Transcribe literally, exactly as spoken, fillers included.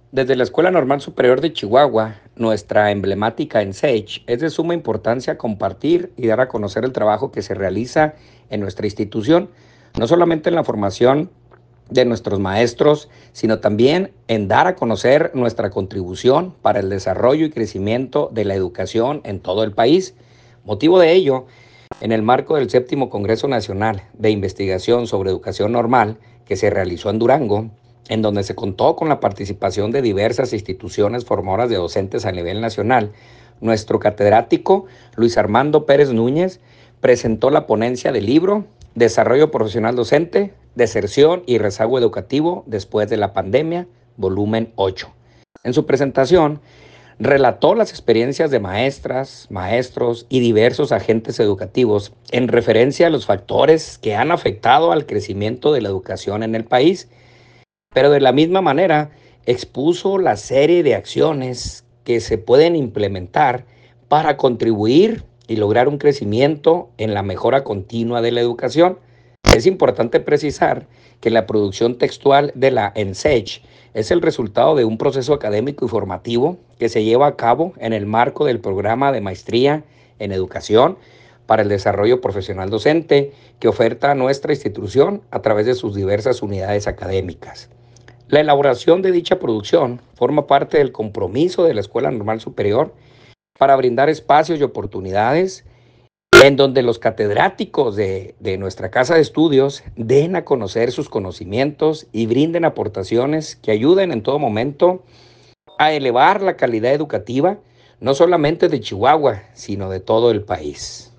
Desde la Escuela Normal Superior de Chihuahua, nuestra emblemática N S E C H, es de suma importancia compartir y dar a conocer el trabajo que se realiza en nuestra institución, no solamente en la formación de nuestros maestros, sino también en dar a conocer nuestra contribución para el desarrollo y crecimiento de la educación en todo el país. Motivo de ello, en el marco del séptimo Congreso Nacional de Investigación sobre Educación Normal, que se realizó en Durango, en donde se contó con la participación de diversas instituciones formadoras de docentes a nivel nacional, nuestro catedrático Luis Armando Pérez Núñez presentó la ponencia del libro Desarrollo Profesional Docente, Deserción y Rezago Educativo después de la pandemia, volumen ocho. En su presentación, relató las experiencias de maestras, maestros y diversos agentes educativos en referencia a los factores que han afectado al crecimiento de la educación en el país, pero de la misma manera expuso la serie de acciones que se pueden implementar para contribuir y lograr un crecimiento en la mejora continua de la educación. Es importante precisar que la producción textual de la N S E C H es el resultado de un proceso académico y formativo que se lleva a cabo en el marco del programa de maestría en educación para el desarrollo profesional docente que oferta nuestra institución a través de sus diversas unidades académicas. La elaboración de dicha producción forma parte del compromiso de la Escuela Normal Superior para brindar espacios y oportunidades en donde los catedráticos de, de nuestra casa de estudios den a conocer sus conocimientos y brinden aportaciones que ayuden en todo momento a elevar la calidad educativa, no solamente de Chihuahua, sino de todo el país.